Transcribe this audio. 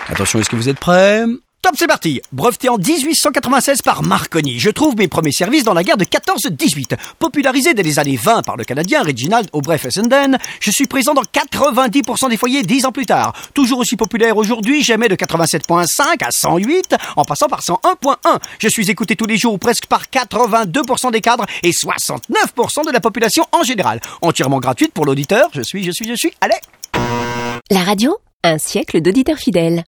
Attention, est-ce que vous êtes prêts ? Top, c'est parti. Breveté en 1896 par Marconi, je trouve mes premiers services dans la guerre de 14-18. Popularisé dès les années 20 par le Canadien Reginald Obrecht-Fessenden, je suis présent dans 90% des foyers 10 ans plus tard. Toujours aussi populaire aujourd'hui, jamais de 87.5 à 108, en passant par 101.1. Je suis écouté tous les jours presque par 82% des cadres et 69% de la population en général. Entièrement gratuite pour l'auditeur, je suis. Allez. La radio, un siècle d'auditeurs fidèles.